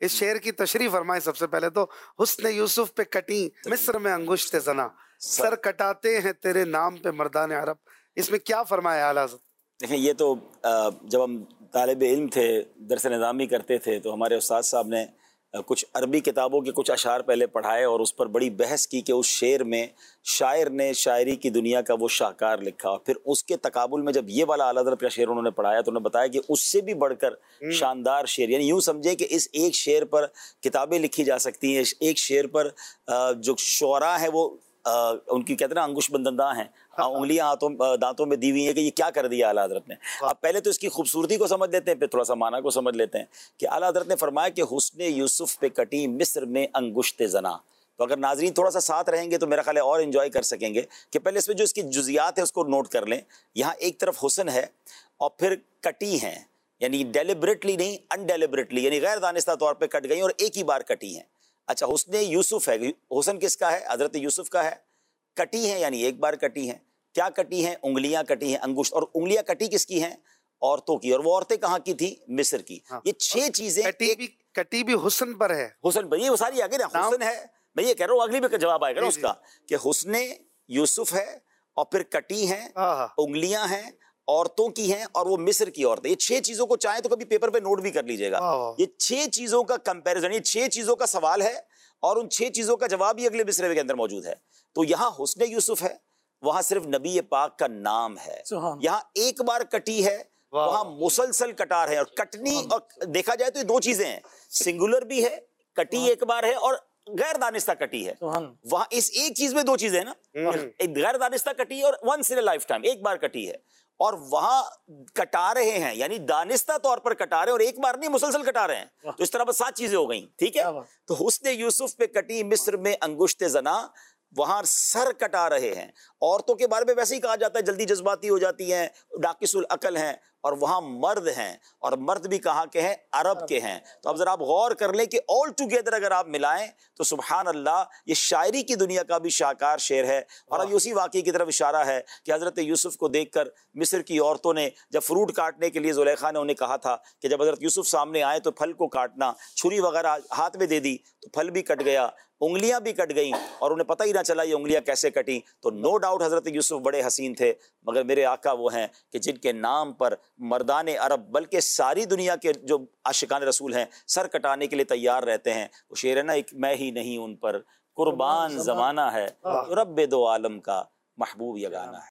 اس شعر کی تشریح فرمائیں. سب سے پہلے تو حسن یوسف پہ کٹی مصر میں انگشت زنا، سر کٹاتے ہیں تیرے نام پہ مردان عرب. اس میں کیا فرمایا اعلیٰ حضرت؟ دیکھیں یہ تو جب ہم طالب علم تھے، درس نظامی کرتے تھے، تو ہمارے استاد صاحب نے کچھ عربی کتابوں کے کچھ اشعار پہلے پڑھائے اور اس پر بڑی بحث کی کہ اس شعر میں شاعر نے شاعری کی دنیا کا وہ شاہکار لکھا، اور پھر اس کے تقابل میں جب یہ والا اعلیٰ حضرت کا شعر انہوں نے پڑھایا تو انہوں نے بتایا کہ اس سے بھی بڑھ کر شاندار شعر، یعنی یوں سمجھے کہ اس ایک شعر پر کتابیں لکھی جا سکتی ہیں. ایک شعر پر جو شعراء ہیں وہ ان کی کہتے ہیں نا انگوش بندنداں ہیں، انگلیاں دانتوں میں دی ہوئی ہیں کہ یہ کیا کر دیا اعلیٰ حضرت نے. اب پہلے تو اس کی خوبصورتی کو سمجھ لیتے ہیں، پھر تھوڑا سا معنی کو سمجھ لیتے ہیں کہ اعلیٰ حضرت نے فرمایا کہ حسن یوسف پہ کٹی مصر میں انگشت زنا. تو اگر ناظرین تھوڑا سا ساتھ رہیں گے تو میرا خیال ہے اور انجوائے کر سکیں گے کہ پہلے اس میں جو اس کی جزیات ہیں اس کو نوٹ کر لیں. یہاں ایک طرف حسن ہے اور پھر کٹی ہیں، یعنی ڈیلیبریٹلی نہیں، انڈیلیبریٹلی، یعنی غیر دانستہ طور پہ کٹ گئی اور ایک ہی بار کٹی ہیں. اچھا حسن یوسف ہے، حسن کس کا ہے؟ حضرت یوسف کا ہے. کٹی ہیں یعنی ایک بار کٹی ہیں. کیا کٹی ہیں؟ انگلیاں کٹی ہیں، انگشت. اور انگلیاں کٹی کس کی ہیں؟ عورتوں کی. اور وہ عورتیں کہاں کی تھی؟ مصر کی. یہ 6 چیزیں کٹی بھی حسن پر ہے. حسن پر، یہ وہ ساری آگے نا حسن ہے، میں یہ کہہ رہا ہوں اگلی بھی جواب آئے گا نا اس کا کہ حسن یوسف ہے اور پھر کٹی ہیں، انگلیاں ہیں، عورتوں کی ہیں، اور وہ مصر کی عورتیں. یہ 6 چیزوں کو چاہیں تو کبھی پیپر پہ نوٹ بھی کر لیجئے گا. یہ 6 چیزوں کا کمپیریزن، یہ 6 چیزوں کا سوال ہے اور ان 6 چیزوں کا جواب ہی اگلے مصرعے کے اندر موجود ہے. تو یہاں حسن یوسف ہے، وہاں صرف نبی پاک کا نام ہے. یہاں ایک بار کٹی ہے، وہاں مسلسل کٹار ہے. اور کٹنی اور دیکھا جائے تو یہ 2 چیزیں ہیں، سنگولر بھی ہے، کٹی ایک بار ہے، اور غیر دانستہ کٹی ہے. وہاں اس ایک چیز میں 2 چیزیں ہیں نا، ایک غیر دانستہ کٹی ہے اور once in a lifetime ایک بار کٹی ہے. اور وہاں کٹا رہے ہیں یعنی دانستہ طور پر کٹا رہے ہیں، اور ایک بار نہیں مسلسل کٹا رہے ہیں. تو اس طرح بس 7 چیزیں ہو گئیں. ٹھیک ہے. تو حسن یوسف پہ کٹی مصر میں انگشت زنا، وہاں سر کٹا رہے ہیں. عورتوں کے بارے میں ویسے ہی کہا جاتا ہے جلدی جذباتی ہو جاتی ہیں، ناقص العقل ہیں. اور وہاں مرد ہیں، اور مرد بھی کہاں کے ہیں؟ عرب کے ہیں. تو اب ذرا آپ غور کر لیں کہ آل ٹوگیدر اگر آپ ملائیں تو سبحان اللہ یہ شاعری کی دنیا کا بھی شاہکار شعر ہے. اور اب اسی واقعے کی طرف اشارہ ہے کہ حضرت یوسف کو دیکھ کر مصر کی عورتوں نے جب فروٹ کاٹنے کے لیے زلیخا نے انہیں کہا تھا کہ جب حضرت یوسف سامنے آئے تو پھل کو کاٹنا، چھری وغیرہ ہاتھ میں دے دی تو پھل بھی کٹ گیا، انگلیاں بھی کٹ گئیں، اور انہیں پتہ ہی نہ چلا یہ انگلیاں کیسے کٹیں. تو نو ڈاؤٹ حضرت یوسف بڑے حسین تھے، مگر میرے آقا وہ ہیں کہ جن کے نام پر مردان عرب بلکہ ساری دنیا کے جو عاشقان رسول ہیں سر کٹانے کے لیے تیار رہتے ہیں. وہ شعر ہے نا، ایک میں ہی نہیں ان پر قربان زمانہ ہے، رب 2 عالم کا محبوب یگانہ ہے.